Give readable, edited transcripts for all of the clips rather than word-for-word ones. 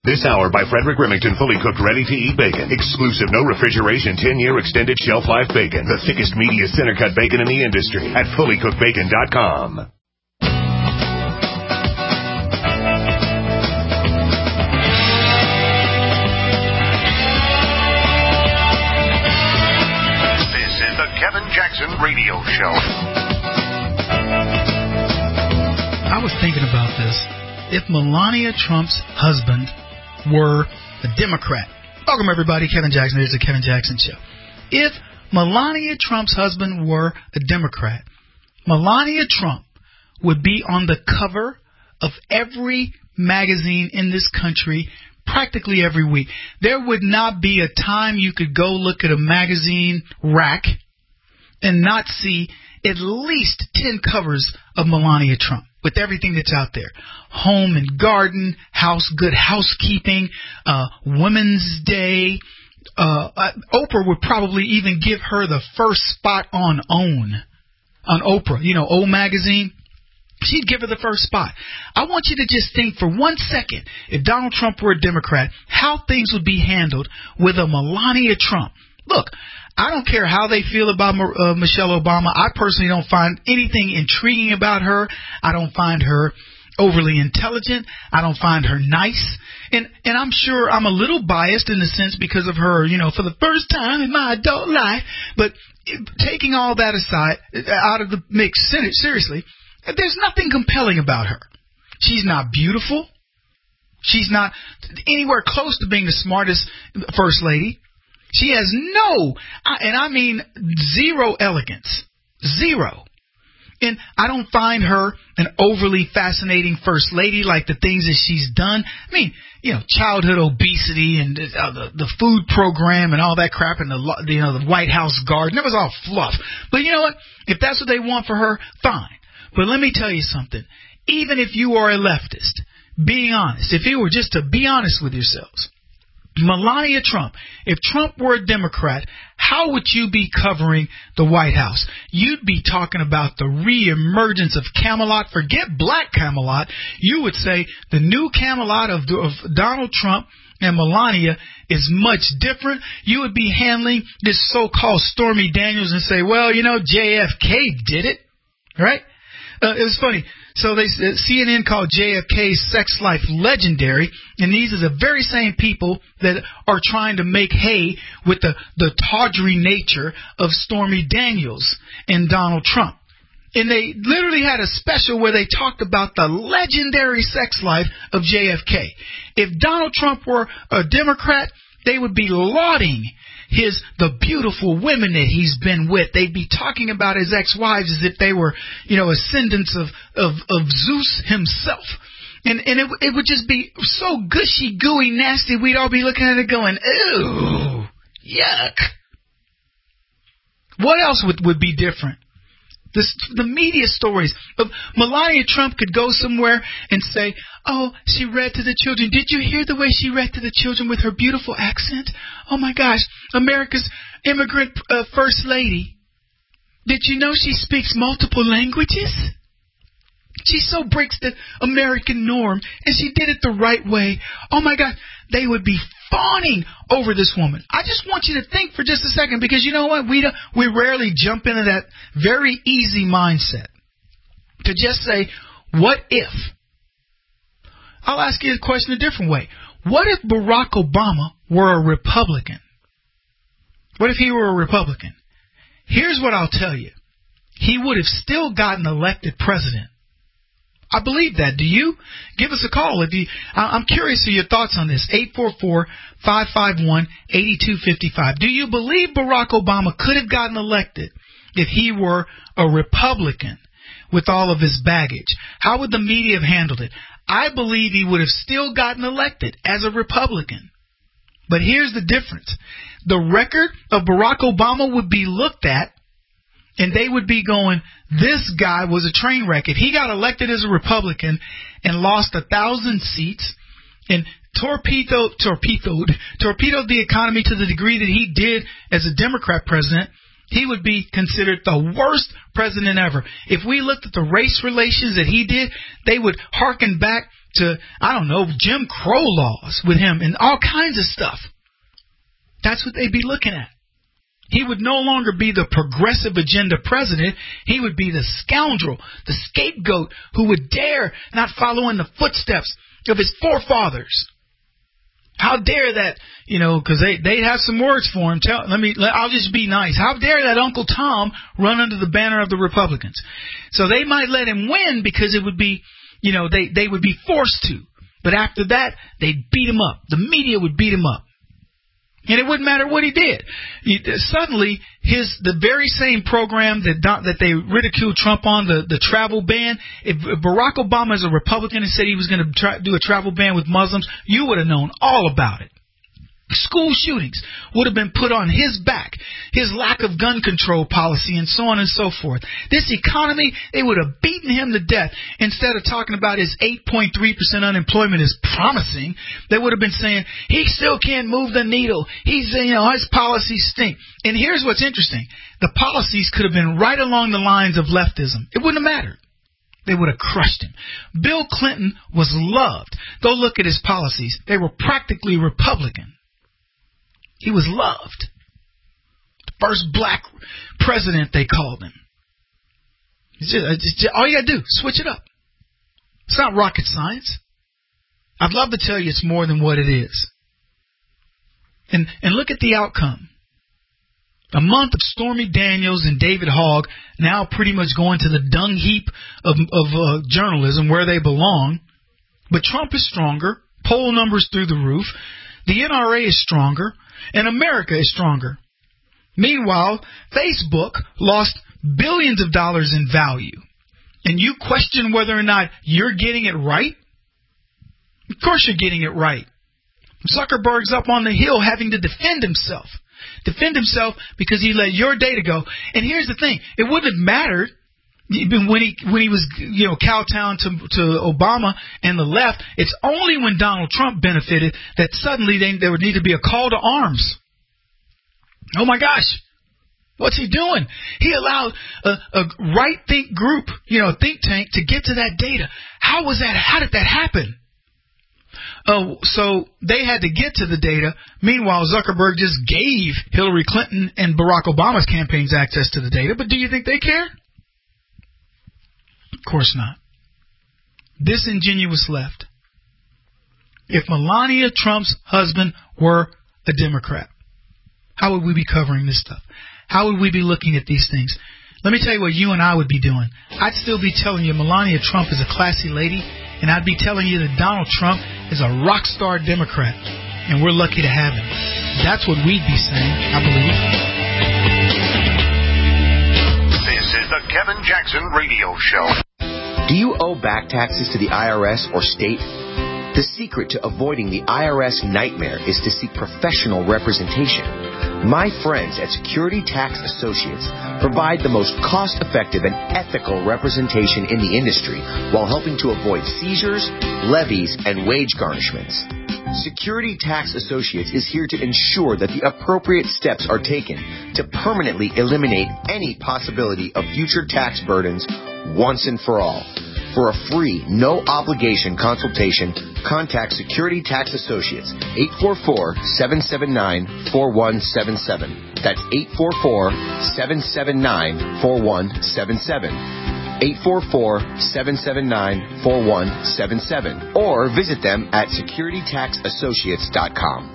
This hour by Frederick Remington, fully cooked, ready-to-eat bacon. Exclusive, no refrigeration, 10-year extended shelf life bacon. The thickest, meatiest, center-cut bacon in the industry at fullycookedbacon.com. This is the Kevin Jackson Radio Show. I was thinking about this. If Melania Trump's husband were a Democrat. Welcome, everybody. Kevin Jackson. There's the Kevin Jackson Show. If Melania Trump's husband were a Democrat, Melania Trump would be on the cover of every magazine in this country practically every week. There would not be a time you could go look at a magazine rack and not see at least 10 covers of Melania Trump with everything that's out there. Home and garden, good housekeeping, Women's Day. Oprah would probably even give her the first spot on Oprah, O magazine. She'd give her the first spot. I want you to just think for 1 second, if Donald Trump were a Democrat, how things would be handled with a Melania Trump. Look, I don't care how they feel about Michelle Obama. I personally don't find anything intriguing about her. I don't find her overly intelligent. I don't find her nice. And I'm sure I'm a little biased in the sense because of her, for the first time in my adult life. But taking all that aside, out of the mix, seriously, there's nothing compelling about her. She's not beautiful. She's not anywhere close to being the smartest first lady. She has zero elegance. Zero. And I don't find her an overly fascinating first lady like the things that she's done. Childhood obesity and the food program and all that crap and the White House garden. It was all fluff. But you know what? If that's what they want for her, fine. But let me tell you something. Even if you are a leftist, being honest, if you were just to be honest with yourselves, Melania Trump, if Trump were a Democrat, how would you be covering the White House? You'd be talking about the reemergence of Camelot. Forget Black Camelot. You would say the new Camelot of Donald Trump and Melania is much different. You would be handling this so-called Stormy Daniels and say, well, JFK did it, right? It was funny. So CNN called JFK's sex life legendary, and these are the very same people that are trying to make hay with the tawdry nature of Stormy Daniels and Donald Trump. And they literally had a special where they talked about the legendary sex life of JFK. If Donald Trump were a Democrat, they would be lauding the beautiful women that he's been with. They'd be talking about his ex-wives as if they were, ascendants of Zeus himself. And it would just be so gushy, gooey, nasty, we'd all be looking at it going, ew, yuck. What else would be different? The media stories of Melania Trump could go somewhere and say, oh, she read to the children. Did you hear the way she read to the children with her beautiful accent? Oh, my gosh, America's immigrant first lady. Did you know she speaks multiple languages? She so breaks the American norm, and she did it the right way. Oh, my God, they would be fawning over this woman. I just want you to think for just a second, because you know what? We rarely jump into that very easy mindset to just say, what if? I'll ask you the question a different way. What if Barack Obama were a Republican? What if he were a Republican? Here's what I'll tell you. He would have still gotten elected president. I believe that. Do you? Give us a call. I'm curious of your thoughts on this. 844-551-8255. Do you believe Barack Obama could have gotten elected if he were a Republican with all of his baggage? How would the media have handled it? I believe he would have still gotten elected as a Republican. But here's the difference. The record of Barack Obama would be looked at, and they would be going, this guy was a train wreck. If he got elected as a Republican and lost 1,000 seats and torpedoed the economy to the degree that he did as a Democrat president, he would be considered the worst president ever. If we looked at the race relations that he did, they would hearken back to, Jim Crow laws with him and all kinds of stuff. That's what they'd be looking at. He would no longer be the progressive agenda president. He would be the scoundrel, the scapegoat who would dare not follow in the footsteps of his forefathers. How dare that, because they have some words for him. I'll just be nice. How dare that Uncle Tom run under the banner of the Republicans? So they might let him win because it would be, they would be forced to. But after that, they'd beat him up. The media would beat him up. And it wouldn't matter what he did. Suddenly, the very same program that they ridiculed Trump on, the travel ban, if Barack Obama is a Republican and said he was going to do a travel ban with Muslims, you would have known all about it. School shootings would have been put on his back, his lack of gun control policy, and so on and so forth. This economy, they would have beaten him to death. Instead of talking about his 8.3% unemployment is promising, they would have been saying, he still can't move the needle. His policies stink. And here's what's interesting. The policies could have been right along the lines of leftism. It wouldn't have mattered. They would have crushed him. Bill Clinton was loved. Go look at his policies. They were practically Republican. He was loved. The first black president, they called him. All you got to do, switch it up. It's not rocket science. I'd love to tell you it's more than what it is. And look at the outcome. A month of Stormy Daniels and David Hogg now pretty much going to the dung heap of journalism where they belong. But Trump is stronger. Poll numbers through the roof. The NRA is stronger. And America is stronger. Meanwhile, Facebook lost billions of dollars in value. And you question whether or not you're getting it right? Of course you're getting it right. Zuckerberg's up on the hill having to defend himself. Defend himself because he let your data go. And here's the thing. It wouldn't have mattered when he was, kowtowing to Obama and the left. It's only when Donald Trump benefited that suddenly there would need to be a call to arms. Oh my gosh, what's he doing? He allowed a right think group, a think tank, to get to that data. How did that happen? So they had to get to the data. Meanwhile, Zuckerberg just gave Hillary Clinton and Barack Obama's campaigns access to the data. But do you think they care? Of course not. Disingenuous left. If Melania Trump's husband were a Democrat, how would we be covering this stuff? How would we be looking at these things? Let me tell you what you and I would be doing. I'd still be telling you Melania Trump is a classy lady, and I'd be telling you that Donald Trump is a rock star Democrat, and we're lucky to have him. That's what we'd be saying, I believe. This is the Kevin Jackson Radio Show. Do you owe back taxes to the IRS or state? The secret to avoiding the IRS nightmare is to seek professional representation. My friends at Security Tax Associates provide the most cost-effective and ethical representation in the industry while helping to avoid seizures, levies, and wage garnishments. Security Tax Associates is here to ensure that the appropriate steps are taken to permanently eliminate any possibility of future tax burdens once and for all. For a free, no-obligation consultation, contact Security Tax Associates, 844-779-4177. That's 844-779-4177. 844-779-4177. Or visit them at securitytaxassociates.com.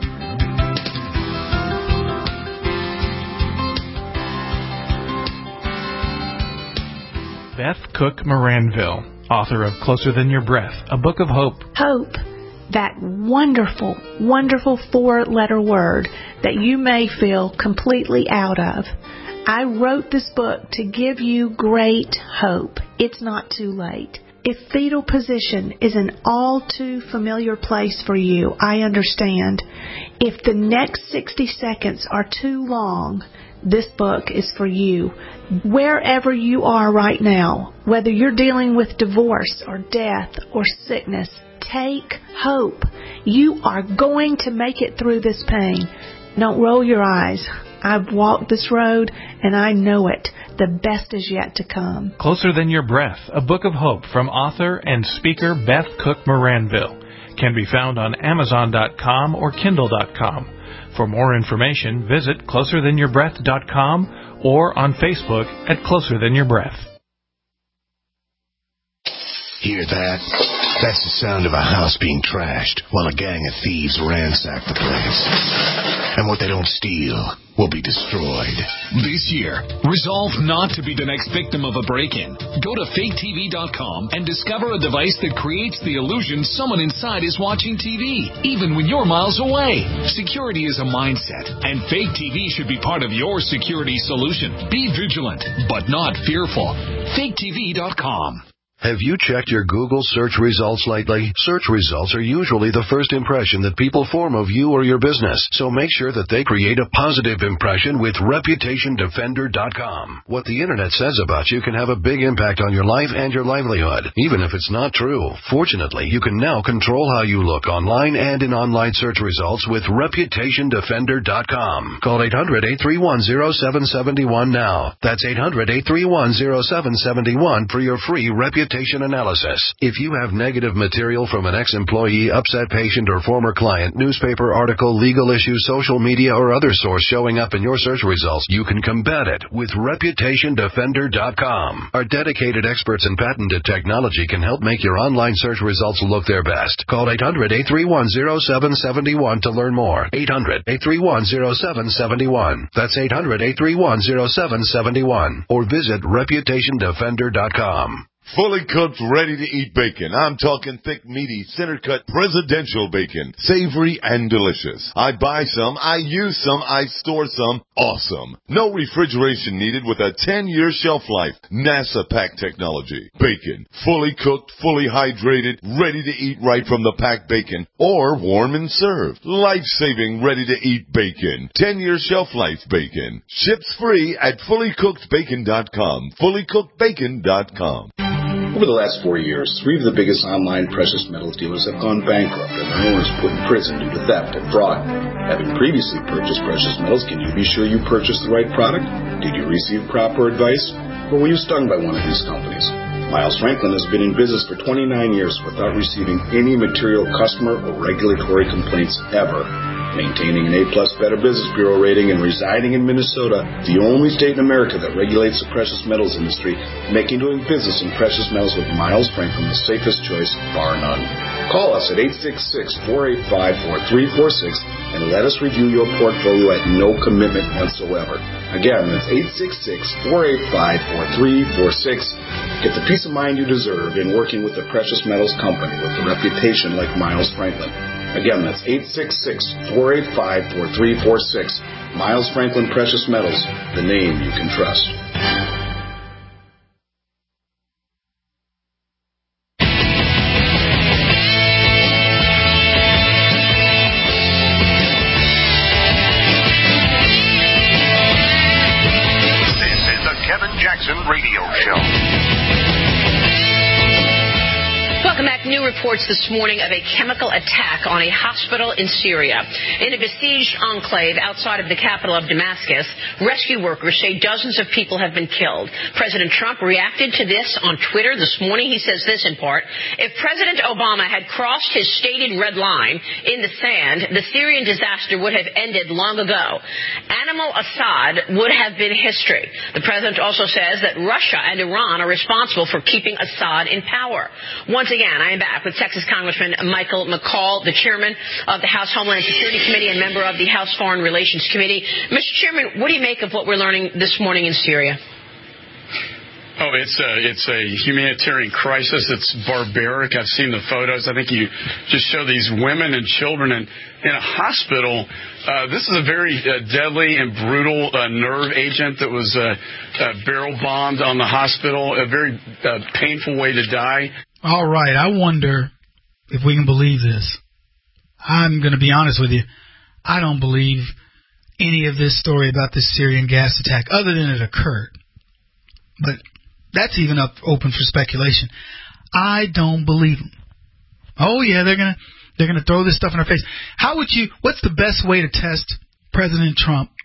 Beth Cook Moranville, author of Closer Than Your Breath, a book of hope. Hope, that wonderful, wonderful four-letter word that you may feel completely out of. I wrote this book to give you great hope. It's not too late. If fetal position is an all too familiar place for you, I understand. If the next 60 seconds are too long, this book is for you. Wherever you are right now, whether you're dealing with divorce or death or sickness, take hope. You are going to make it through this pain. Don't roll your eyes. I've walked this road, and I know it. The best is yet to come. Closer Than Your Breath, a book of hope from author and speaker Beth Cook Moranville, can be found on Amazon.com or Kindle.com. For more information, visit closerthanyourBreath.com or on Facebook at Closer Than Your Breath. Hear that? That's the sound of a house being trashed while a gang of thieves ransack the place. And what they don't steal will be destroyed. This year, resolve not to be the next victim of a break-in. Go to faketv.com and discover a device that creates the illusion someone inside is watching TV, even when you're miles away. Security is a mindset, and Fake TV should be part of your security solution. Be vigilant, but not fearful. faketv.com. Have you checked your Google search results lately? Search results are usually the first impression that people form of you or your business, so make sure that they create a positive impression with ReputationDefender.com. What the Internet says about you can have a big impact on your life and your livelihood, even if it's not true. Fortunately, you can now control how you look online and in online search results with ReputationDefender.com. Call 800-831-0771 now. That's 800-831-0771 for your free reputation analysis. If you have negative material from an ex-employee, upset patient, or former client, newspaper article, legal issue, social media, or other source showing up in your search results, you can combat it with ReputationDefender.com. Our dedicated experts in patented technology can help make your online search results look their best. Call 800-831-0771 to learn more. 800-831-0771. That's 800-831-0771. Or visit ReputationDefender.com. Fully cooked, ready-to-eat bacon. I'm talking thick, meaty, center-cut, presidential bacon. Savory and delicious. I buy some, I use some, I store some. Awesome. No refrigeration needed with a 10-year shelf life. NASA-packed technology. Bacon. Fully cooked, fully hydrated, ready to eat right from the packed bacon. Or warm and served. Life-saving, ready-to-eat bacon. 10-year shelf life bacon. Ships free at fullycookedbacon.com. fullycookedbacon.com. Over the last 4 years, 3 of the biggest online precious metals dealers have gone bankrupt and their owners put in prison due to theft and fraud. Having previously purchased precious metals, can you be sure you purchased the right product? Did you receive proper advice? Or were you stung by one of these companies? Miles Franklin has been in business for 29 years without receiving any material customer or regulatory complaints ever. Maintaining an A+ Better Business Bureau rating and residing in Minnesota, the only state in America that regulates the precious metals industry, making doing business in precious metals with Miles Franklin the safest choice, bar none. Call us at 866-485-4346 and let us review your portfolio at no commitment whatsoever. Again, that's 866-485-4346. Get the peace of mind you deserve in working with a precious metals company with a reputation like Miles Franklin. Again, that's 866-485-4346. Miles Franklin Precious Metals, the name you can trust. This is the Kevin Jackson Radio Show. Welcome back. New reports this morning of a chemical attack on a hospital in Syria. In a besieged enclave outside of the capital of Damascus, rescue workers say dozens of people have been killed. President Trump reacted to this on Twitter this morning. He says this in part: if President Obama had crossed his stated red line in the sand, the Syrian disaster would have ended long ago. Animal Assad would have been history. The president also says that Russia and Iran are responsible for keeping Assad in power. Once again, I am back with Texas Congressman Michael McCaul, the chairman of the House Homeland Security Committee and member of the House Foreign Relations Committee. Mr. Chairman, what do you make of what we're learning this morning in Syria? Oh, it's a humanitarian crisis. It's barbaric. I've seen the photos. I think you just show these women and children in a hospital. This is a very deadly and brutal nerve agent that was barrel bombed on the hospital. A very painful way to die. All right, I wonder if we can believe this. I'm going to be honest with you. I don't believe any of this story about this Syrian gas attack, other than it occurred. But that's even open for speculation. I don't believe them. Oh yeah, they're gonna throw this stuff in our face. What's the best way to test President Trump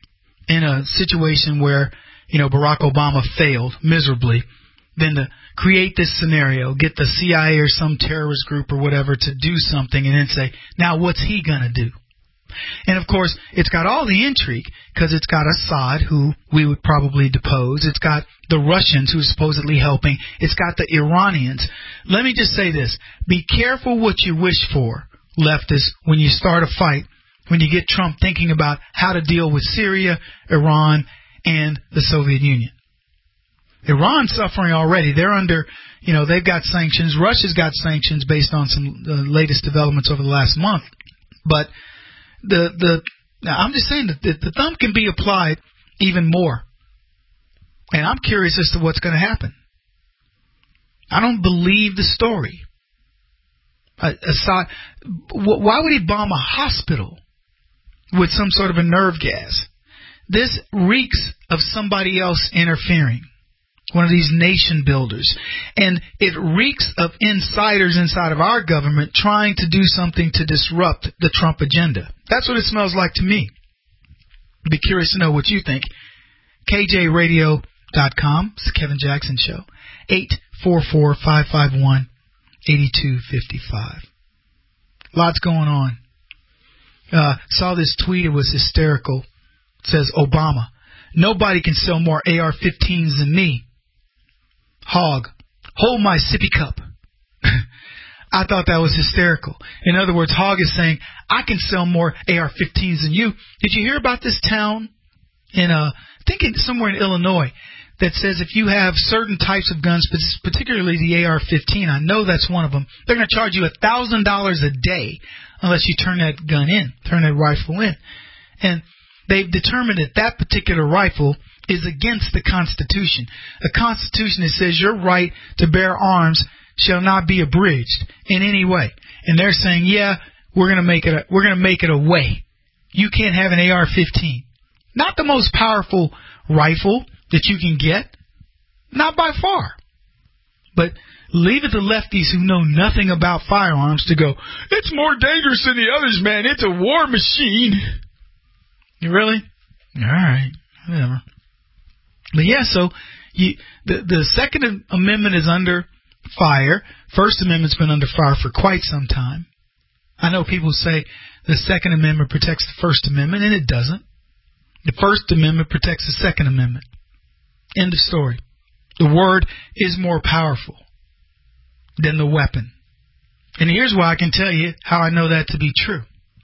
in a situation where, Barack Obama failed miserably than to create this scenario, get the CIA or some terrorist group or whatever to do something and then say, now what's he going to do? And, of course, it's got all the intrigue because it's got Assad, who we would probably depose. It's got the Russians, who are supposedly helping. It's got the Iranians. Let me just say this. Be careful what you wish for, leftists, when you start a fight, when you get Trump thinking about how to deal with Syria, Iran, and the Soviet Union. Iran's suffering already. They're under, they've got sanctions. Russia's got sanctions based on some latest developments over the last month. But I'm just saying that the thumb can be applied even more. And I'm curious as to what's going to happen. I don't believe the story. Assad, why would he bomb a hospital with some sort of a nerve gas? This reeks of somebody else interfering. One of these nation builders. And it reeks of insiders inside of our government trying to do something to disrupt the Trump agenda. That's what it smells like to me. I'd be curious to know what you think. KJRadio.com. It's the Kevin Jackson Show. 844-551-8255. Lots going on. Saw this tweet. It was hysterical. It says, Obama, nobody can sell more AR-15s than me. Hog, hold my sippy cup. I thought that was hysterical. In other words, Hog is saying, I can sell more AR-15s than you. Did you hear about this town in, I think somewhere in Illinois, that says if you have certain types of guns, particularly the AR-15, I know that's one of them, they're going to charge you $1,000 a day unless you turn that gun in, turn that rifle in. And they've determined that that particular rifle is against the Constitution. A Constitution that says your right to bear arms shall not be abridged in any way. And they're saying, yeah, we're going to make it a way. You can't have an AR-15. Not the most powerful rifle that you can get. Not by far. But leave it to lefties who know nothing about firearms to go, it's more dangerous than the others, man. It's a war machine. You really? All right. Whatever. But yeah, so the Second Amendment is under fire. First Amendment's been under fire for quite some time. I know people say the Second Amendment protects the First Amendment, and it doesn't. The First Amendment protects the Second Amendment. End of story. The word is more powerful than the weapon. And here's why I can tell you how I know that to be true.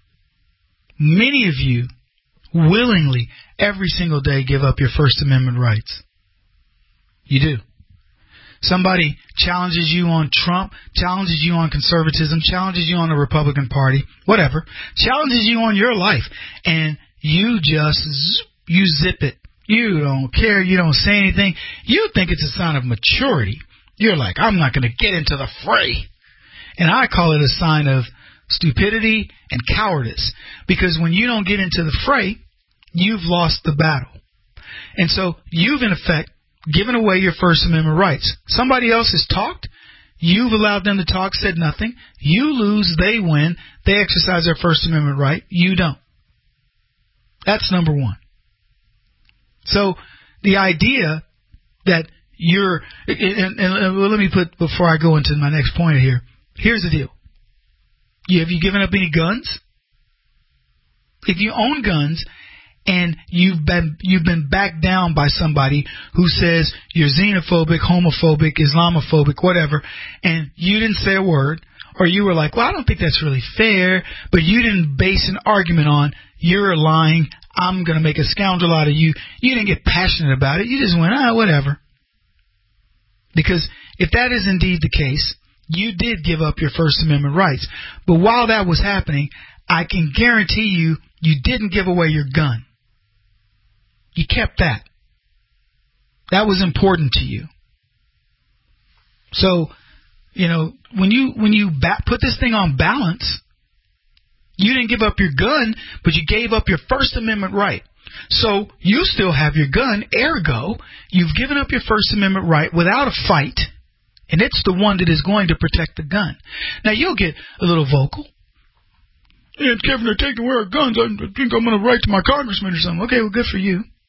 Many of you willingly, every single day, give up your First Amendment rights. You do. Somebody challenges you on Trump, challenges you on conservatism, challenges you on the Republican Party, whatever, challenges you on your life, and you just zip it. You don't care. You don't say anything. You think it's a sign of maturity. You're like, I'm not going to get into the fray. And I call it a sign of stupidity and cowardice, because when you don't get into the fray, you've lost the battle. And so you've, in effect, given away your First Amendment rights. Somebody else has talked. You've allowed them to talk, said nothing. You lose, they win. They exercise their First Amendment right. You don't. That's number one. So the idea that you're, and let me put, before I go into my next point here, here's the deal. Have you given up any guns? If you own guns and you've been backed down by somebody who says you're xenophobic, homophobic, Islamophobic, whatever, and you didn't say a word, or you were like, well, I don't think that's really fair, but you didn't base an argument on you're lying, I'm going to make a scoundrel out of you. You didn't get passionate about it. You just went, whatever. Because if that is indeed the case, you did give up your First Amendment rights. But while that was happening, I can guarantee you, you didn't give away your gun. You kept that. That was important to you. So, when you put this thing on balance, you didn't give up your gun, but you gave up your First Amendment right. So you still have your gun, ergo, you've given up your First Amendment right without a fight, and it's the one that is going to protect the gun. Now, you'll get a little vocal. Yeah, Kevin, they're taking away our guns. I think I'm going to write to my congressman or something. Okay, well, good for you.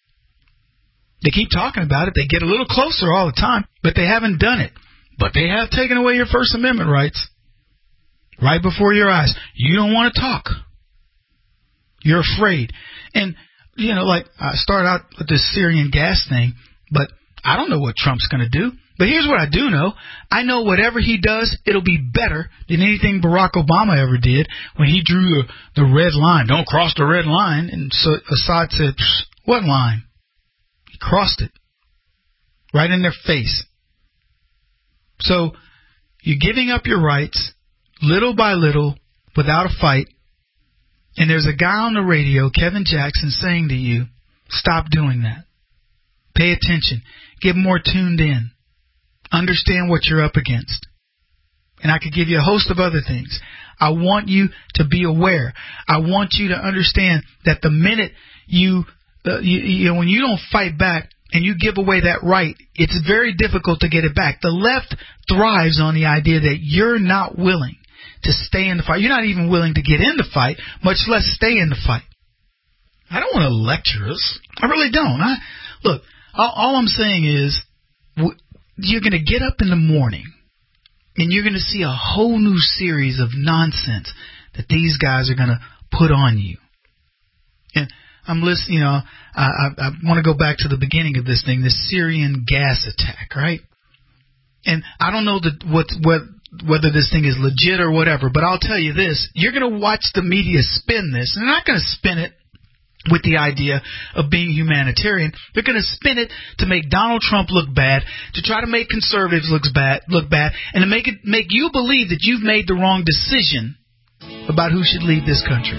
They keep talking about it. They get a little closer all the time, but they haven't done it. But they have taken away your First Amendment rights right before your eyes. You don't want to talk. You're afraid. And, like I start out with this Syrian gas thing, but I don't know what Trump's going to do. But here's what I do know. I know whatever he does, it'll be better than anything Barack Obama ever did when he drew the red line. Don't cross the red line. And so Assad said, what line? He crossed it right in their face. So you're giving up your rights little by little without a fight. And there's a guy on the radio, Kevin Jackson, saying to you, stop doing that. Pay attention. Get more tuned in. Understand what you're up against. And I could give you a host of other things. I want you to be aware. I want you to understand that the minute when you don't fight back and you give away that right, it's very difficult to get it back. The left thrives on the idea that you're not willing to stay in the fight. You're not even willing to get in the fight, much less stay in the fight. I don't want to lecture us. I really don't. Look, all I'm saying is you're going to get up in the morning and you're going to see a whole new series of nonsense that these guys are going to put on you. And I'm listening, I want to go back to the beginning of this thing, this Syrian gas attack, right? And I don't know whether this thing is legit or whatever, but I'll tell you this. You're going to watch the media spin this, and they're not going to spin it with the idea of being humanitarian. They're going to spin it to make Donald Trump look bad, to try to make conservatives look bad, and to make you believe that you've made the wrong decision about who should lead this country.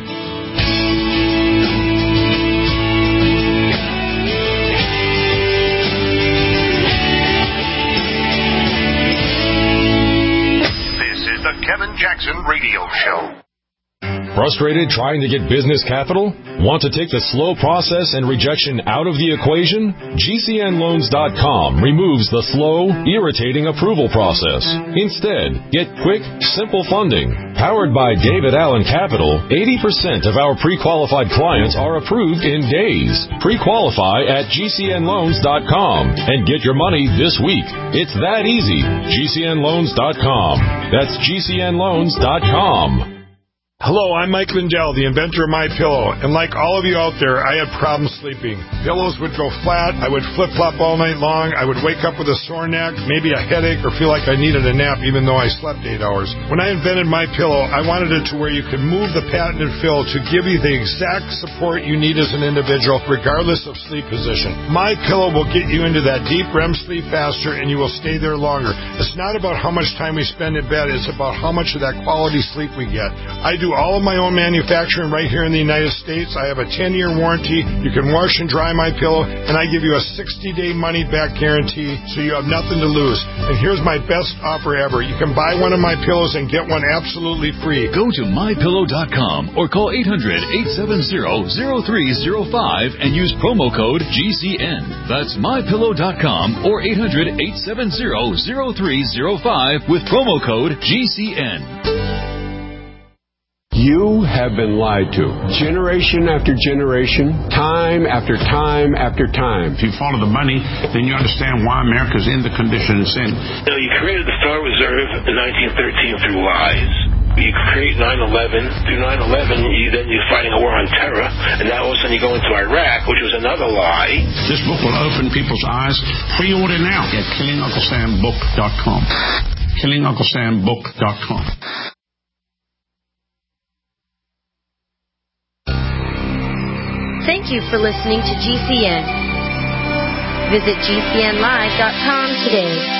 This is the Kevin Jackson Radio Show. Frustrated trying to get business capital? Want to take the slow process and rejection out of the equation? GCNloans.com removes the slow, irritating approval process. Instead, get quick, simple funding. Powered by David Allen Capital, 80% of our pre-qualified clients are approved in days. Pre-qualify at GCNloans.com and get your money this week. It's that easy. GCNloans.com. That's GCNloans.com. Hello, I'm Mike Lindell, the inventor of MyPillow, and like all of you out there, I had problems sleeping. Pillows would go flat, I would flip-flop all night long, I would wake up with a sore neck, maybe a headache, or feel like I needed a nap even though I slept 8 hours. When I invented MyPillow, I wanted it to where you could move the patented fill to give you the exact support you need as an individual, regardless of sleep position. MyPillow will get you into that deep REM sleep faster, and you will stay there longer. It's not about how much time we spend in bed, it's about how much of that quality sleep we get. I do all of my own manufacturing right here in the United States. I have a 10-year warranty. You can wash and dry my pillow, and I give you a 60-day money-back guarantee, so you have nothing to lose. And here's my best offer ever. You can buy one of my pillows and get one absolutely free. Go to MyPillow.com or call 800-870-0305 and use promo code GCN. That's MyPillow.com or 800-870-0305 with promo code GCN. You have been lied to. Generation after generation, time after time after time. If you follow the money, then you understand why America's in the condition it's in. You created the Federal Reserve in 1913 through lies. You create 9/11. Through 9/11, you're fighting a war on terror, and now all of a sudden you go into Iraq, which was another lie. This book will open people's eyes. Pre-order now at KillingUncleSamBook.com. KillingUncleSamBook.com. Thank you for listening to GCN. Visit GCNlive.com today.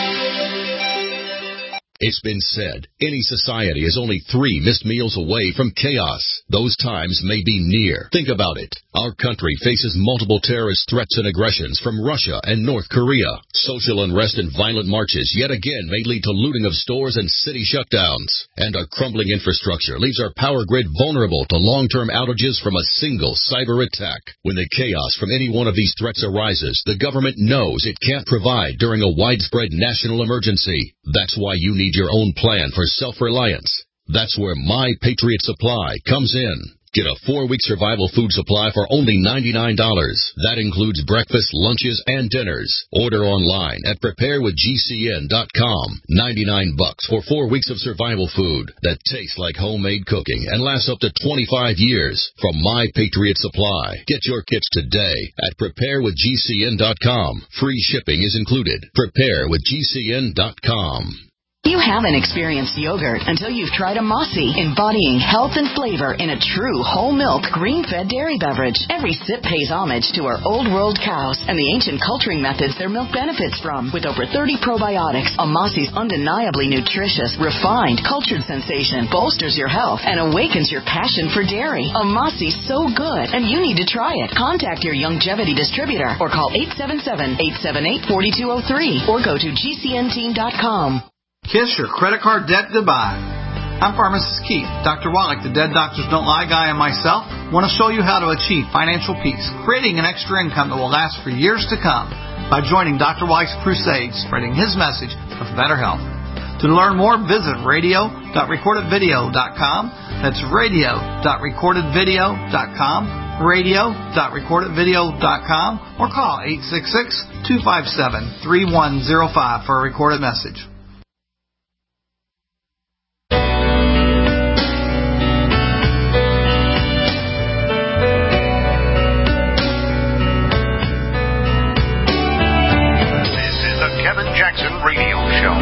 It's been said, any society is only 3 missed meals away from chaos. Those times may be near. Think about it. Our country faces multiple terrorist threats and aggressions from Russia and North Korea. Social unrest and violent marches yet again may lead to looting of stores and city shutdowns. And our crumbling infrastructure leaves our power grid vulnerable to long-term outages from a single cyber attack. When the chaos from any one of these threats arises, the government knows it can't provide during a widespread national emergency. That's why you need your own plan for self-reliance. That's where My Patriot Supply comes in. Get a 4-week survival food supply for only $99. That includes breakfast, lunches, and dinners. Order online at preparewithgcn.com. $99 for 4 weeks of survival food that tastes like homemade cooking and lasts up to 25 years from My Patriot Supply. Get your kits today at preparewithgcn.com. Free shipping is included. preparewithgcn.com. You haven't experienced yogurt until you've tried a Mossy, embodying health and flavor in a true whole milk, green-fed dairy beverage. Every sip pays homage to our old world cows and the ancient culturing methods their milk benefits from. With over 30 probiotics, a Mossy's undeniably nutritious, refined, cultured sensation bolsters your health and awakens your passion for dairy. A Mossy's so good, and you need to try it. Contact your Longevity distributor or call 877-878-4203 or go to gcnteam.com. Kiss your credit card debt goodbye. I'm Pharmacist Keith. Dr. Wallach, the Dead Doctors Don't Lie guy, and myself want to show you how to achieve financial peace, creating an extra income that will last for years to come by joining Dr. Wallach's crusade, spreading his message of better health. To learn more, visit radio.recordedvideo.com. That's radio.recordedvideo.com, radio.recordedvideo.com, or call 866-257-3105 for a recorded message. Jackson Radio Show.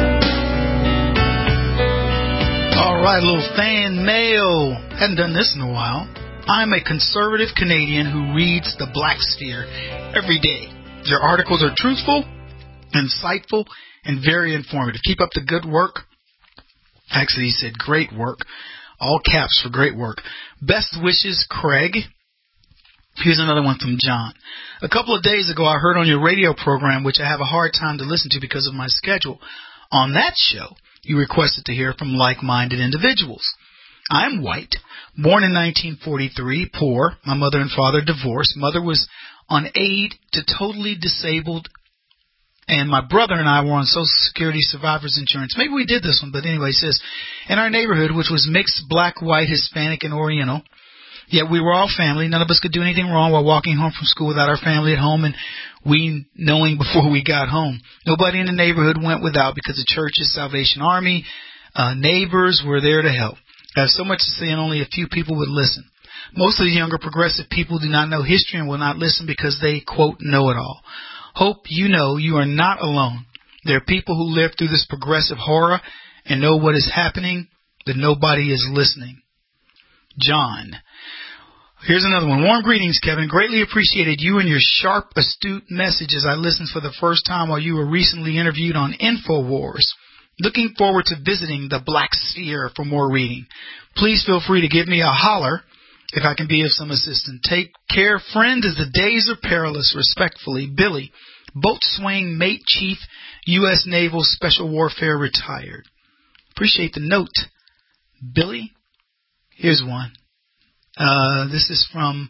All right, a little fan mail. Hadn't done this in a while. I'm a conservative Canadian who reads the Black Sphere every day. Your articles are truthful, insightful, and very informative. Keep up the good work. Actually, he said great work. All caps for great work. Best wishes, Craig. Here's another one from John. A couple of days ago, I heard on your radio program, which I have a hard time to listen to because of my schedule. On that show, you requested to hear from like-minded individuals. I'm white, born in 1943, poor. My mother and father divorced. Mother was on aid to totally disabled, and my brother and I were on Social Security Survivors Insurance. Maybe we did this one, but anyway, it says, in our neighborhood, which was mixed black, white, Hispanic, and Oriental, yet we were all family. None of us could do anything wrong while walking home from school without our family at home and we knowing before we got home. Nobody in the neighborhood went without because the church's Salvation Army, neighbors were there to help. I have so much to say and only a few people would listen. Most of the younger progressive people do not know history and will not listen because they, quote, know it all. Hope you know you are not alone. There are people who live through this progressive horror and know what is happening, that nobody is listening. John. Here's another one. Warm greetings, Kevin. Greatly appreciated you and your sharp, astute message as I listened for the first time while you were recently interviewed on InfoWars. Looking forward to visiting the Black Sphere for more reading. Please feel free to give me a holler if I can be of some assistance. Take care, friend, as the days are perilous. Respectfully, Billy, Boatswain Mate Chief, U.S. Naval Special Warfare, retired. Appreciate the note. Billy, here's one. This is from,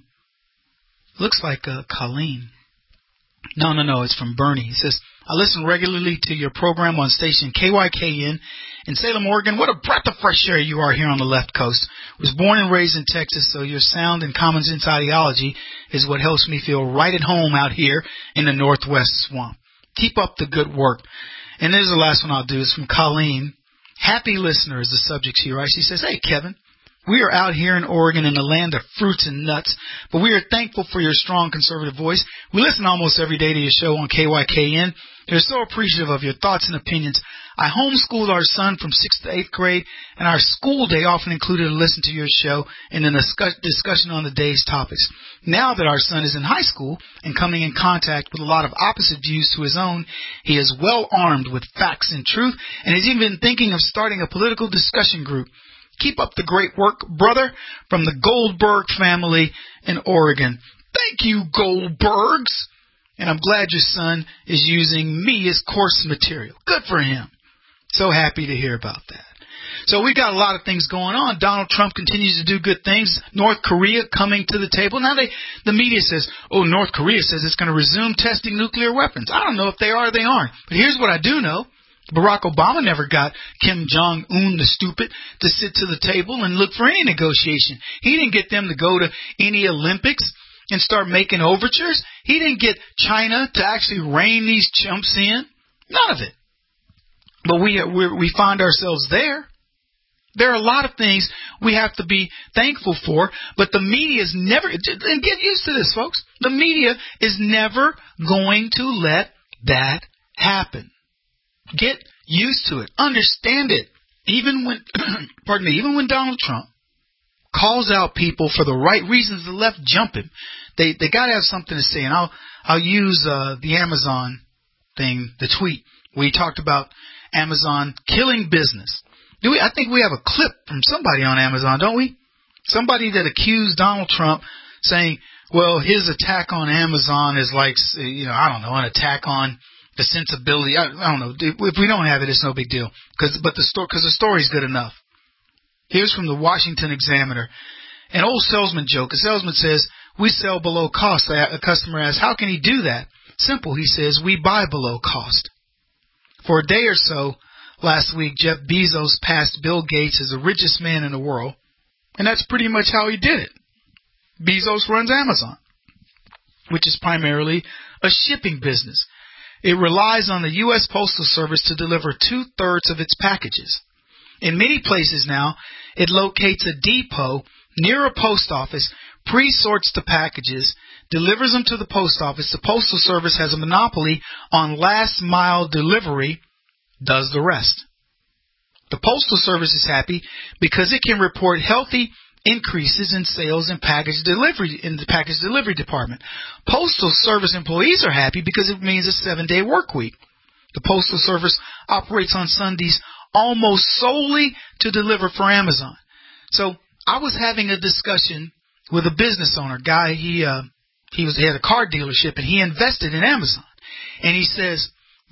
looks like Colleen. No, it's from Bernie. He says, I listen regularly to your program on station KYKN in Salem, Oregon. What a breath of fresh air you are here on the left coast. Was born and raised in Texas, so your sound and common sense ideology is what helps me feel right at home out here in the Northwest Swamp. Keep up the good work. And there's the last one I'll do. It's from Colleen. Happy listener is the subject she writes. She says, hey, Kevin. We are out here in Oregon in the land of fruits and nuts, but we are thankful for your strong conservative voice. We listen almost every day to your show on KYKN. We're so appreciative of your thoughts and opinions. I homeschooled our son from 6th to 8th grade, and our school day often included a listen to your show and a discussion on the day's topics. Now that our son is in high school and coming in contact with a lot of opposite views to his own, he is well armed with facts and truth, and is even thinking of starting a political discussion group. Keep up the great work, brother, from the Goldberg family in Oregon. Thank you, Goldbergs. And I'm glad your son is using me as course material. Good for him. So happy to hear about that. So we got a lot of things going on. Donald Trump continues to do good things. North Korea coming to the table. Now the media says, North Korea says it's going to resume testing nuclear weapons. I don't know if they are or they aren't. But here's what I do know. Barack Obama never got Kim Jong-un, the stupid, to sit to the table and look for any negotiation. He didn't get them to go to any Olympics and start making overtures. He didn't get China to actually rein these chumps in. None of it. But we find ourselves there. There are a lot of things we have to be thankful for, but the media is never, and get used to this, folks, the media is never going to let that happen. Get used to it. Understand it. Even when, even when Donald Trump calls out people for the right reasons, the left jump him. They got to have something to say, and I'll use the Amazon thing, the tweet where he talked about Amazon killing business. I think we have a clip from somebody on Amazon, don't we? Somebody that accused Donald Trump saying, well, his attack on Amazon is like, I don't know, an attack on the sensibility. I don't know. If we don't have it, it's no big deal. Because the story's good enough. Here's from the Washington Examiner. An old salesman joke. A salesman says, we sell below cost. A customer asks, how can he do that? Simple, he says, we buy below cost. For a day or so last week, Jeff Bezos passed Bill Gates as the richest man in the world. And that's pretty much how he did it. Bezos runs Amazon, which is primarily a shipping business. It relies on the U.S. Postal Service to deliver 2/3 of its packages. In many places now, it locates a depot near a post office, pre-sorts the packages, delivers them to the post office. The Postal Service has a monopoly on last-mile delivery, does the rest. The Postal Service is happy because it can report healthy increases in sales and package delivery in the package delivery department. Postal Service employees are happy because it means a 7-day work week. The Postal Service operates on Sundays almost solely to deliver for Amazon. So I was having a discussion with a business owner, guy. He had a car dealership and he invested in Amazon. And he says,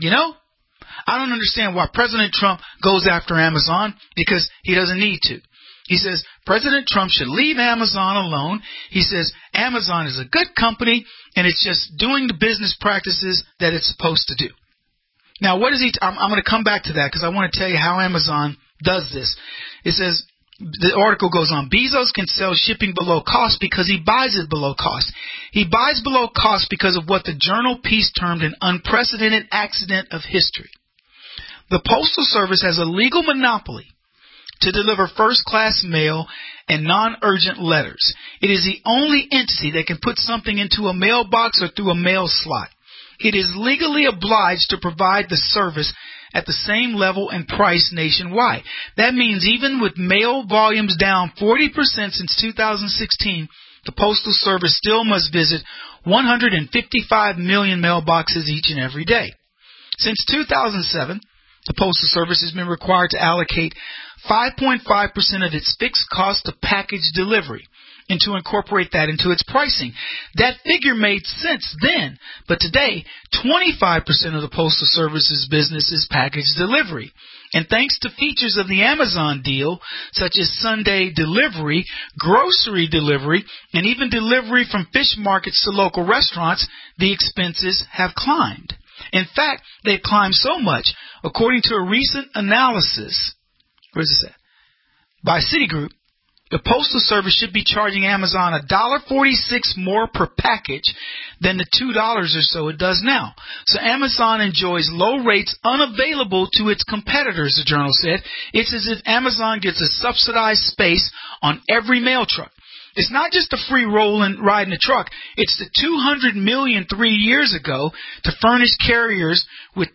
I don't understand why President Trump goes after Amazon because he doesn't need to. He says President Trump should leave Amazon alone. He says Amazon is a good company and it's just doing the business practices that it's supposed to do. Now, what is he? I'm going to come back to that because I want to tell you how Amazon does this. It says, the article goes on, Bezos can sell shipping below cost because he buys it below cost. He buys below cost because of what the journal Peace termed an unprecedented accident of history. The Postal Service has a legal monopoly to deliver first-class mail and non-urgent letters. It is the only entity that can put something into a mailbox or through a mail slot. It is legally obliged to provide the service at the same level and price nationwide. That means even with mail volumes down 40% since 2016, the Postal Service still must visit 155 million mailboxes each and every day. Since 2007, the Postal Service has been required to allocate 5.5% of its fixed cost of package delivery and to incorporate that into its pricing. That figure made sense then, but today, 25% of the Postal Service's business is package delivery. And thanks to features of the Amazon deal, such as Sunday delivery, grocery delivery, and even delivery from fish markets to local restaurants, the expenses have climbed. In fact, they've climbed so much, according to a recent analysis, where's this at? By Citigroup, the Postal Service should be charging Amazon $1.46 more per package than the $2 or so it does now. So Amazon enjoys low rates unavailable to its competitors, the journal said. It's as if Amazon gets a subsidized space on every mail truck. It's not just a free roll and ride in the truck. It's the $200 million 3 years ago to furnish carriers with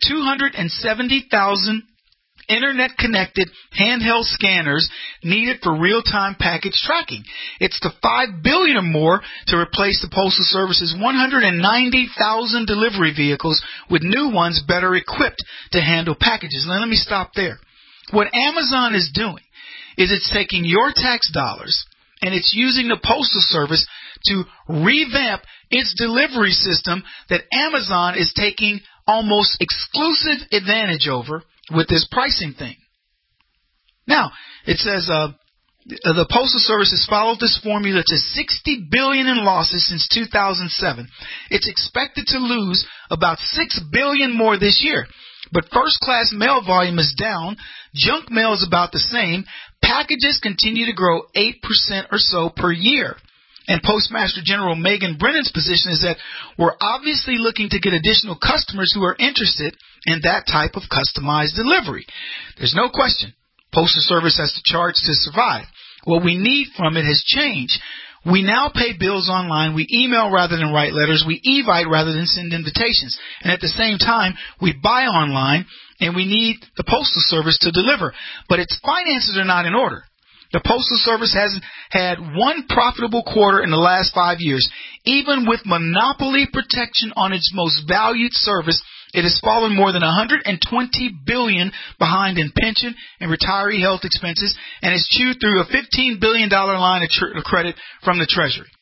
270,000 internet-connected handheld scanners needed for real-time package tracking. It's the $5 billion or more to replace the Postal Service's 190,000 delivery vehicles with new ones better equipped to handle packages. Now, let me stop there. What Amazon is doing is it's taking your tax dollars and it's using the Postal Service to revamp its delivery system that Amazon is taking almost exclusive advantage over with this pricing thing. Now, it says the Postal Service has followed this formula to $60 billion in losses since 2007. It's expected to lose about $6 billion more this year. But first-class mail volume is down. Junk mail is about the same. Packages continue to grow 8% or so per year. And Postmaster General Megan Brennan's position is that we're obviously looking to get additional customers who are interested in that type of customized delivery. There's no question. Postal Service has to charge to survive. What we need from it has changed. We now pay bills online. We email rather than write letters. We evite rather than send invitations. And at the same time, we buy online, and we need the Postal Service to deliver. But its finances are not in order. The Postal Service hasn't had one profitable quarter in the last 5 years. Even with monopoly protection on its most valued service, it has fallen more than $120 billion behind in pension and retiree health expenses, and has chewed through a $15 billion line of credit from the Treasury.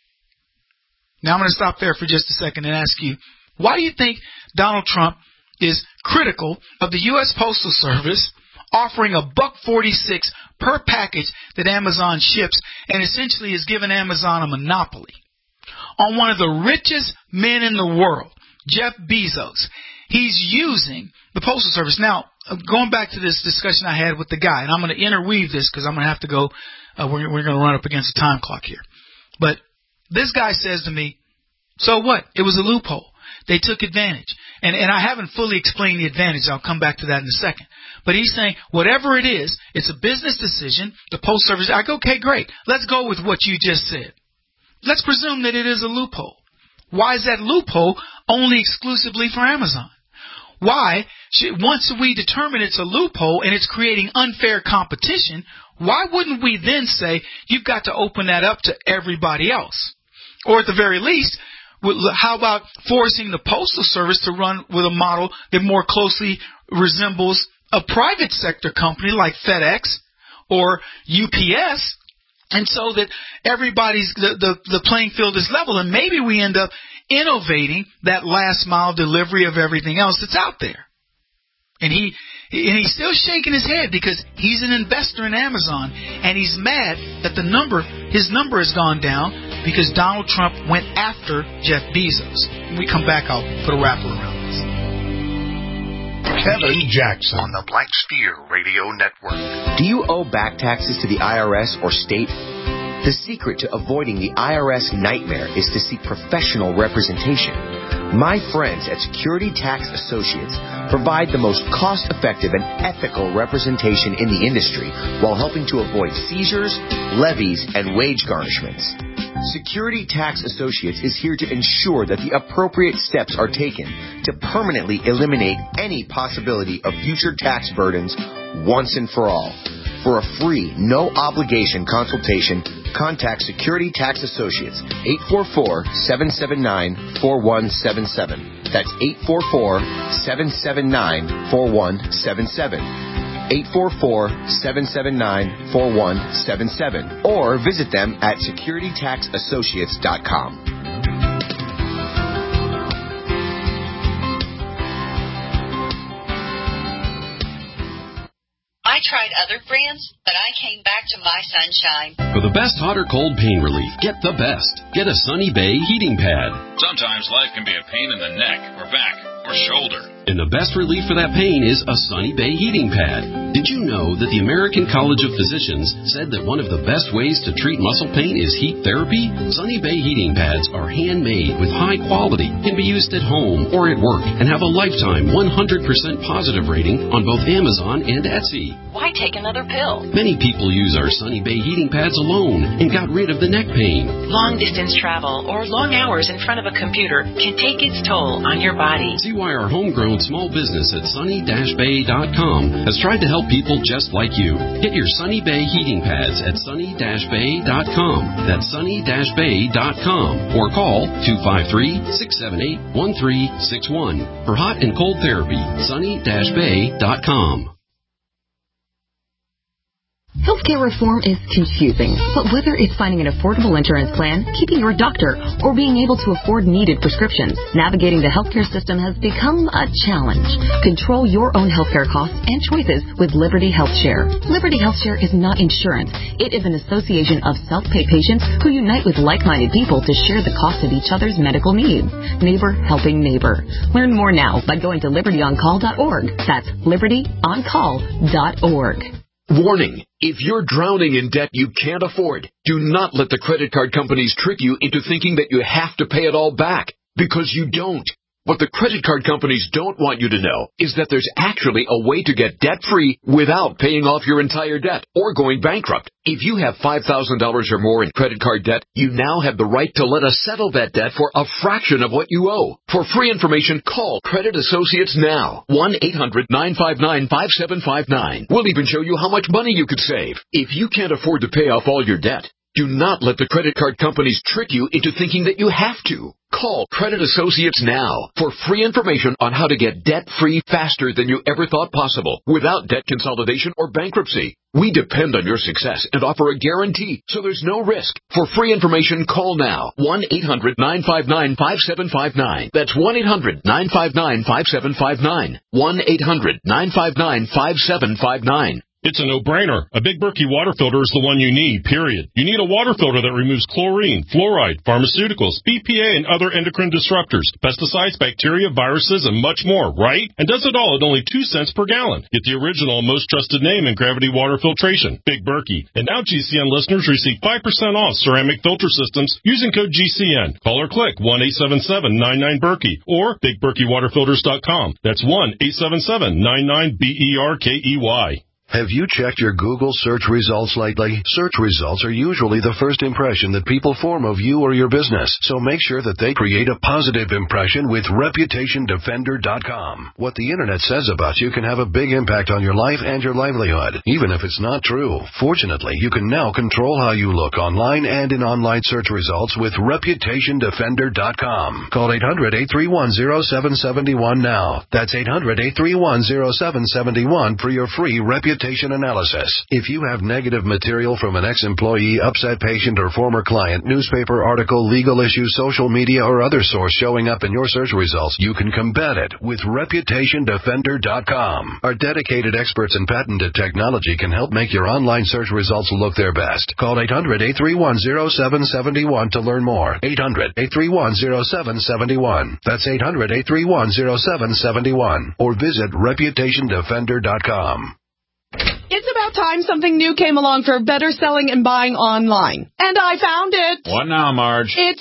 Now I'm going to stop there for just a second and ask you, why do you think Donald Trump is critical of the U.S. Postal Service offering $1.46 per package that Amazon ships, and essentially has given Amazon a monopoly on one of the richest men in the world, Jeff Bezos? He's using the Postal Service. Now, going back to this discussion I had with the guy, and I'm going to interweave this because I'm going to have to go, we're going to run up against a time clock here. But this guy says to me, so what? It was a loophole. They took advantage. And I haven't fully explained the advantage. I'll come back to that in a second. But he's saying, whatever it is, it's a business decision. The Postal Service, I go, okay, great. Let's go with what you just said. Let's presume that it is a loophole. Why is that loophole only exclusively for Amazon? Why, once we determine it's a loophole and it's creating unfair competition, why wouldn't we then say you've got to open that up to everybody else? Or at the very least, how about forcing the Postal Service to run with a model that more closely resembles a private sector company like FedEx or UPS, and so that everybody's the playing field is level, and maybe we end up innovating that last mile delivery of everything else that's out there. And he's still shaking his head because he's an investor in Amazon, and he's mad that his number has gone down because Donald Trump went after Jeff Bezos. When we come back, I'll put a wrapper around this. Kevin Jackson on the Black Steer Radio Network. Do you owe back taxes to the IRS or state? The secret to avoiding the IRS nightmare is to seek professional representation. My friends at Security Tax Associates provide the most cost-effective and ethical representation in the industry while helping to avoid seizures, levies, and wage garnishments. Security Tax Associates is here to ensure that the appropriate steps are taken to permanently eliminate any possibility of future tax burdens once and for all. For a free, no-obligation consultation, contact Security Tax Associates, 844-779-4177. That's 844-779-4177. 844-779-4177. Or visit them at securitytaxassociates.com. I tried other brands, but I came back to My Sunshine. For the best hot or cold pain relief, get the best. Get a Sunny Bay heating pad. Sometimes life can be a pain in the neck or back or shoulder. And the best relief for that pain is a Sunny Bay heating pad. Did you know that the American College of Physicians said that one of the best ways to treat muscle pain is heat therapy? Sunny Bay heating pads are handmade with high quality, can be used at home or at work, and have a lifetime 100% positive rating on both Amazon and Etsy. Why take another pill? Many people use our Sunny Bay heating pads alone and got rid of the neck pain. Long distance travel or long hours in front of a computer can take its toll on your body. See why our homegrown small business at sunny-bay.com has tried to help people just like you. Get your Sunny Bay heating pads at sunny-bay.com. That's sunny-bay.com. Or call 253-678-1361. For hot and cold therapy, sunny-bay.com. Healthcare reform is confusing, but whether it's finding an affordable insurance plan, keeping your doctor, or being able to afford needed prescriptions, navigating the healthcare system has become a challenge. Control your own healthcare costs and choices with Liberty HealthShare. Liberty HealthShare is not insurance. It is an association of self-pay patients who unite with like-minded people to share the cost of each other's medical needs. Neighbor helping neighbor. Learn more now by going to libertyoncall.org. That's libertyoncall.org. Warning, if you're drowning in debt you can't afford, do not let the credit card companies trick you into thinking that you have to pay it all back, because you don't. What the credit card companies don't want you to know is that there's actually a way to get debt-free without paying off your entire debt or going bankrupt. If you have $5,000 or more in credit card debt, you now have the right to let us settle that debt for a fraction of what you owe. For free information, call Credit Associates now. 1-800-959-5759. We'll even show you how much money you could save. If you can't afford to pay off all your debt, do not let the credit card companies trick you into thinking that you have to. Call Credit Associates now for free information on how to get debt-free faster than you ever thought possible without debt consolidation or bankruptcy. We depend on your success and offer a guarantee, so there's no risk. For free information, call now. 1-800-959-5759. That's 1-800-959-5759. 1-800-959-5759. It's a no-brainer. A Big Berkey water filter is the one you need, period. You need a water filter that removes chlorine, fluoride, pharmaceuticals, BPA, and other endocrine disruptors, pesticides, bacteria, viruses, and much more, right? And does it all at only 2 cents per gallon. Get the original, most trusted name in gravity water filtration, Big Berkey. And now GCN listeners receive 5% off ceramic filter systems using code GCN. Call or click 1-877-99-BERKEY or BigBerkeyWaterFilters.com. That's 1-877-99-BERKEY. Have you checked your Google search results lately? Search results are usually the first impression that people form of you or your business, so make sure that they create a positive impression with ReputationDefender.com. What the internet says about you can have a big impact on your life and your livelihood, even if it's not true. Fortunately, you can now control how you look online and in online search results with ReputationDefender.com. Call 800-831-0771 now. That's 800-831-0771 for your free reputation analysis. If you have negative material from an ex-employee, upset patient, or former client, newspaper article, legal issue, social media, or other source showing up in your search results, you can combat it with ReputationDefender.com. Our dedicated experts in patented technology can help make your online search results look their best. Call 800-831-0771 to learn more. 800-831-0771. That's 800-831-0771. Or visit ReputationDefender.com. It's about time something new came along for better selling and buying online. And I found it. What now, Marge? It's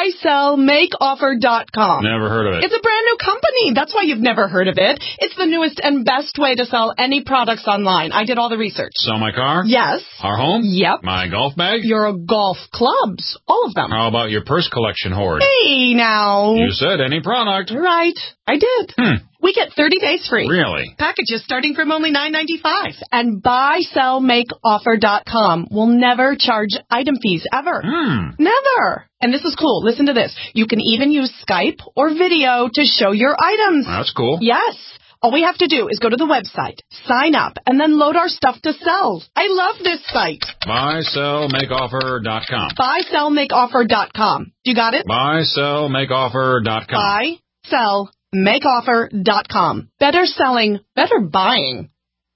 buysellmakeoffer.com. Never heard of it. It's a brand new company. That's why you've never heard of it. It's the newest and best way to sell any products online. I did all the research. Sell my car? Yes. Our home? Yep. My golf bag? Your golf clubs. All of them. How about your purse collection hoard? Hey, now. You said any product. Right. I did. We get 30 days free. Really? Packages starting from only $9.95. And buysellmakeoffer.com will never charge item fees ever. Never. And this is cool. Listen to this. You can even use Skype or video to show your items. That's cool. Yes. All we have to do is go to the website, sign up, and then load our stuff to sell. I love this site. Buysellmakeoffer.com. Buysellmakeoffer.com. You got it? Buysellmakeoffer.com. Buysellmakeoffer.com. Better selling, better buying.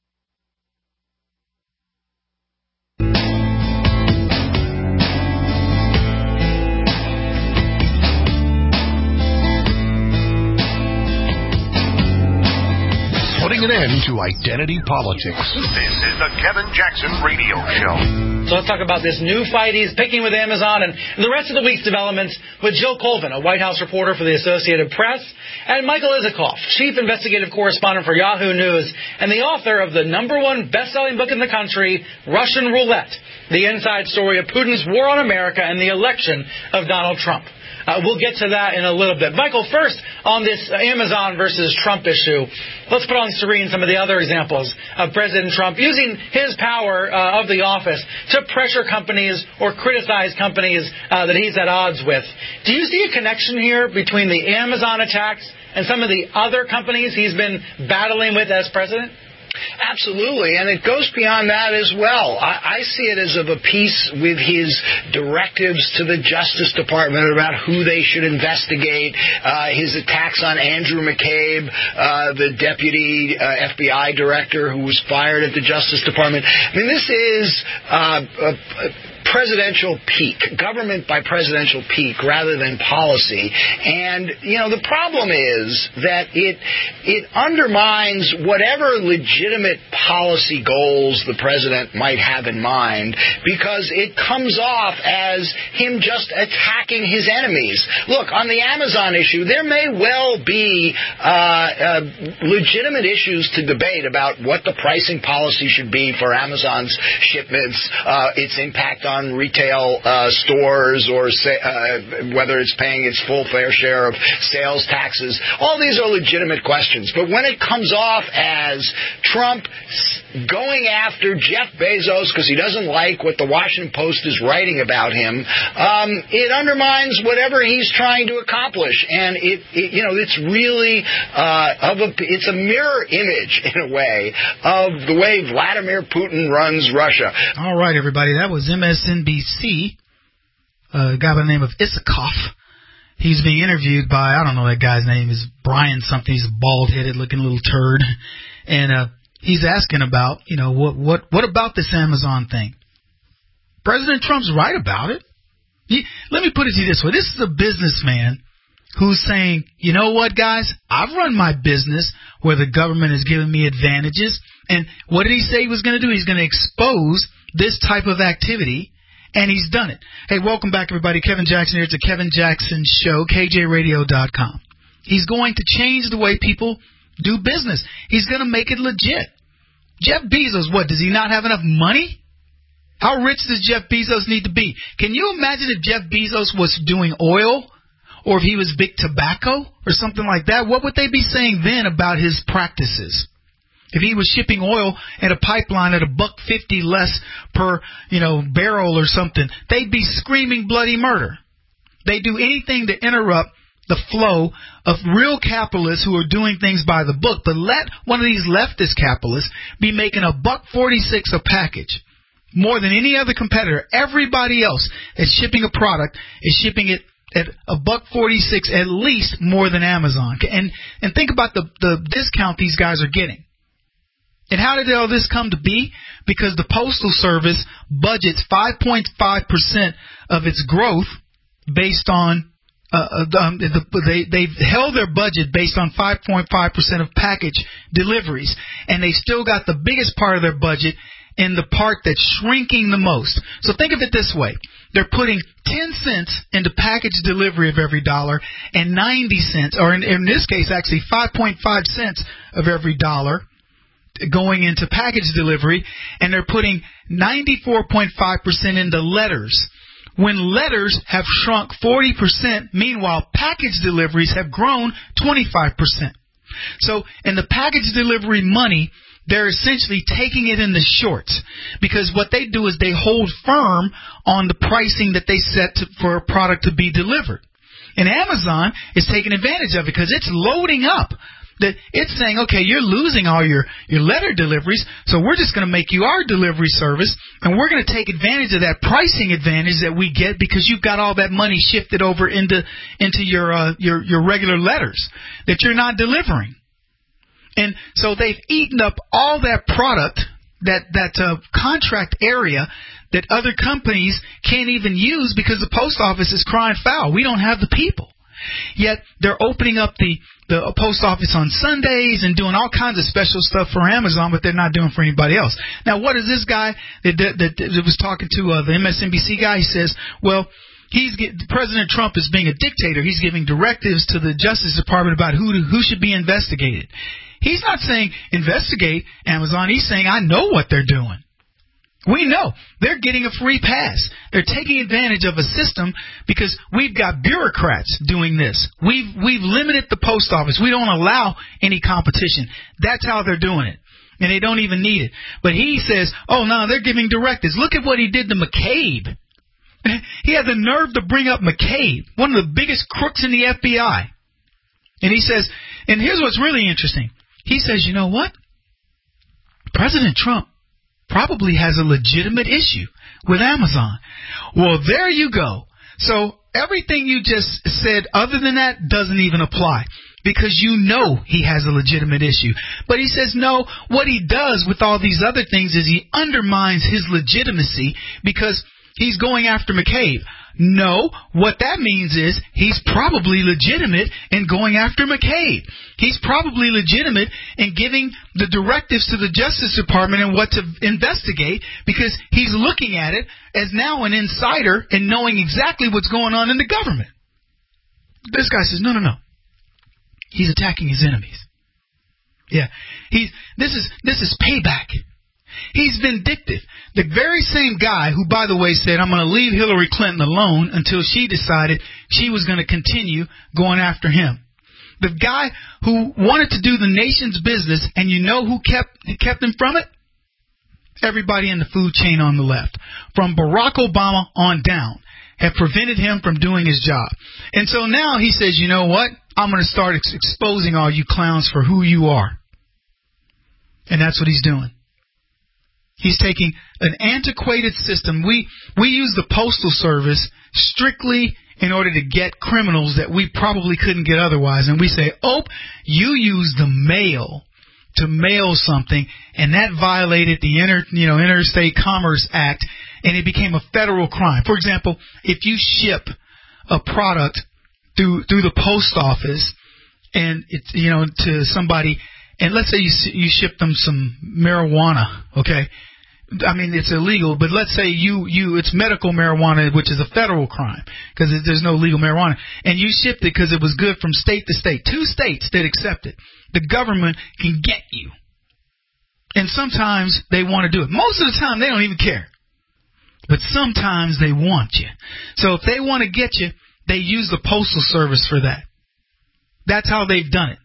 Putting an end to identity politics. This is the Kevin Jackson Radio Show. So let's talk about this new fight he's picking with Amazon and the rest of the week's developments with Jill Colvin, a White House reporter for the Associated Press, and Michael Isikoff, chief investigative correspondent for Yahoo News and the author of the #1 best-selling book in the country, Russian Roulette, the inside story of Putin's war on America and the election of Donald Trump. We'll get to that in a little bit. Michael, first on this Amazon versus Trump issue, let's put on the screen some of the other examples of President Trump using his power of the office to pressure companies or criticize companies that he's at odds with. Do you see a connection here between the Amazon attacks and some of the other companies he's been battling with as president? Absolutely, and it goes beyond that as well. I see it as of a piece with his directives to the Justice Department about who they should investigate, his attacks on Andrew McCabe, the deputy FBI director who was fired at the Justice Department. I mean, this is presidential peak, government by presidential peak rather than policy. And, the problem is that it undermines whatever legitimate policy goals the president might have in mind, because it comes off as him just attacking his enemies. Look, on the Amazon issue, there may well be legitimate issues to debate about what the pricing policy should be for Amazon's shipments, its impact on retail stores, or whether it's paying its full fair share of sales taxes. All these are legitimate questions. But when it comes off as Trump going after Jeff Bezos because he doesn't like what the Washington Post is writing about him, it undermines whatever he's trying to accomplish. And it's really it's a mirror image in a way of the way Vladimir Putin runs Russia. All right, everybody, that was MSNBC. A guy by the name of Isikoff. He's being interviewed by, I don't know that guy's name, is Brian something. He's a bald-headed looking little turd. And he's asking about, what about this Amazon thing? President Trump's right about it. Let me put it to you this way. This is a businessman who's saying, you know what, guys? I've run my business where the government has given me advantages. And what did he say he was going to do? He's going to expose this type of activity. And he's done it. Hey, welcome back, everybody. Kevin Jackson here. It's the Kevin Jackson Show, KJRadio.com. He's going to change the way people do business. He's going to make it legit. Jeff Bezos, what, does he not have enough money? How rich does Jeff Bezos need to be? Can you imagine if Jeff Bezos was doing oil, or if he was big tobacco or something like that? What would they be saying then about his practices? If he was shipping oil in a pipeline at $1.50 less per, barrel or something, they'd be screaming bloody murder. They do anything to interrupt the flow of real capitalists who are doing things by the book. But let one of these leftist capitalists be making $1.46 a package, more than any other competitor. Everybody else that's shipping a product is shipping it at $1.46 at least more than Amazon. And think about the discount these guys are getting. And how did all this come to be? Because the Postal Service budgets 5.5% of its growth based on they've held their budget based on 5.5% of package deliveries, and they still got the biggest part of their budget in the part that's shrinking the most. So think of it this way. They're putting 10 cents into package delivery of every dollar, and 90 cents, or in this case actually 5.5 cents of every dollar going into package delivery, and they're putting 94.5% into letters. When letters have shrunk 40%, meanwhile package deliveries have grown 25%. So in the package delivery money, they're essentially taking it in the shorts, because what they do is they hold firm on the pricing that they set for a product to be delivered. And Amazon is taking advantage of it because it's loading up. It's saying, okay, you're losing all your letter deliveries, so we're just going to make you our delivery service, and we're going to take advantage of that pricing advantage that we get because you've got all that money shifted over into your regular letters that you're not delivering. And so they've eaten up all that product, that contract area that other companies can't even use because the post office is crying foul. We don't have the people. Yet they're opening up the post office on Sundays and doing all kinds of special stuff for Amazon, but they're not doing for anybody else. Now, what is this guy that was talking to the MSNBC guy? He says, well, President Trump is being a dictator. He's giving directives to the Justice Department about who should be investigated. He's not saying investigate Amazon. He's saying I know what they're doing. We know they're getting a free pass. They're taking advantage of a system because we've got bureaucrats doing this. We've limited the post office. We don't allow any competition. That's how they're doing it. And they don't even need it. But he says, oh, no, they're giving directives. Look at what he did to McCabe. He had the nerve to bring up McCabe, one of the biggest crooks in the FBI. And he says, and here's what's really interesting. He says, you know what? President Trump probably has a legitimate issue with Amazon. Well, there you go. So everything you just said other than that doesn't even apply, because you know he has a legitimate issue. But he says no, what he does with all these other things is he undermines his legitimacy because he's going after McCabe. No, what that means is he's probably legitimate in going after McCabe. He's probably legitimate in giving the directives to the Justice Department and what to investigate, because he's looking at it as now an insider and knowing exactly what's going on in the government. This guy says, no. He's attacking his enemies. Yeah, this is payback. He's vindictive. The very same guy who, by the way, said, I'm going to leave Hillary Clinton alone until she decided she was going to continue going after him. The guy who wanted to do the nation's business, and you know who kept him from it? Everybody in the food chain on the left. From Barack Obama on down have prevented him from doing his job. And so now he says, you know what? I'm going to start exposing all you clowns for who you are. And that's what he's doing. He's taking an antiquated system. We use the Postal Service strictly in order to get criminals that we probably couldn't get otherwise. And we say, you use the mail to mail something, and that violated the Interstate Commerce Act, and it became a federal crime. For example, if you ship a product through the post office and it's to somebody, and let's say you ship them some marijuana, okay? I mean, it's illegal, but let's say it's medical marijuana, which is a federal crime because there's no legal marijuana, and you shipped it because it was good from state to state. 2 states that accept it. The government can get you. And sometimes they want to do it. Most of the time, they don't even care. But sometimes they want you. So if they want to get you, they use the Postal Service for that. That's how they've done it.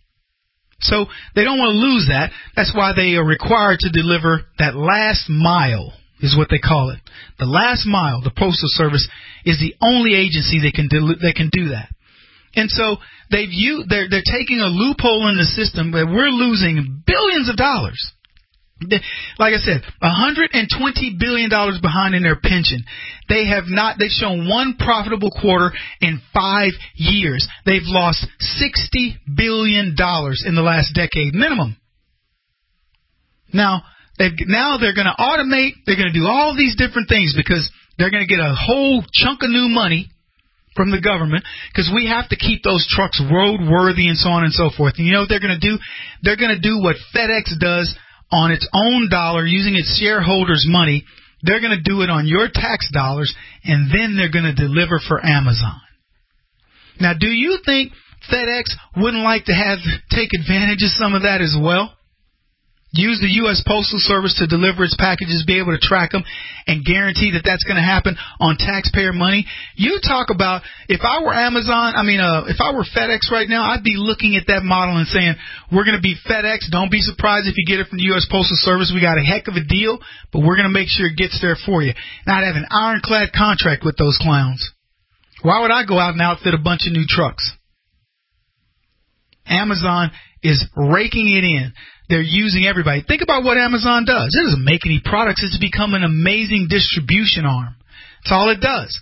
So they don't want to lose that. That's why they are required to deliver that last mile, is what they call it. The last mile, the Postal Service, is the only agency that can do that. And so they're taking a loophole in the system where we're losing billions of dollars. Like I said, $120 billion behind in their pension. They've shown one profitable quarter in 5 years. They've lost $60 billion in the last decade minimum. Now they're going to automate. They're going to do all these different things because they're going to get a whole chunk of new money from the government, because we have to keep those trucks roadworthy and so on and so forth. And you know what they're going to do? They're going to do what FedEx does on its own dollar, using its shareholders' money. They're going to do it on your tax dollars, and then they're going to deliver for Amazon. Now, do you think FedEx wouldn't like to take advantage of some of that as well? Use the U.S. Postal Service to deliver its packages, be able to track them, and guarantee that that's going to happen on taxpayer money. You talk about, if I were if I were FedEx right now, I'd be looking at that model and saying, we're going to be FedEx. Don't be surprised if you get it from the U.S. Postal Service. We got a heck of a deal, but we're going to make sure it gets there for you. And I'd have an ironclad contract with those clowns. Why would I go out and outfit a bunch of new trucks? Amazon is raking it in. They're using everybody. Think about what Amazon does. It doesn't make any products. It's become an amazing distribution arm. That's all it does.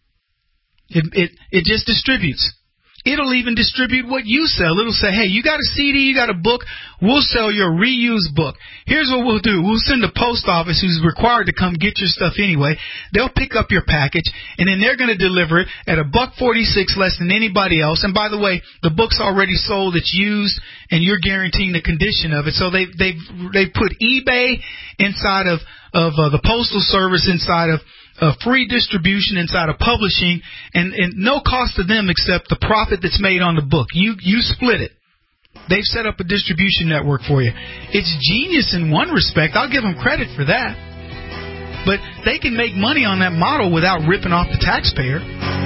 It just distributes. It'll even distribute what you sell. It'll say, hey, you got a CD, you got a book, we'll sell your reused book. Here's what we'll do. We'll send the post office, who's required to come get your stuff anyway. They'll pick up your package, and then they're going to deliver it at $1.46 less than anybody else. And by the way, the book's already sold, it's used, and you're guaranteeing the condition of it. So they've put eBay inside of the Postal Service, inside of free distribution, inside of publishing, and no cost to them except the profit that's made on the book. You split it. They've set up a distribution network for you. It's genius in one respect. I'll give them credit for that. But they can make money on that model without ripping off the taxpayer.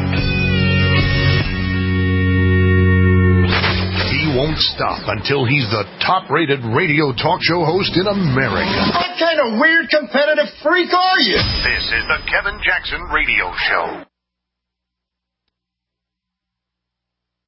He won't stop until he's the top-rated radio talk show host in America. What kind of weird competitive freak are you? This is the Kevin Jackson Radio Show.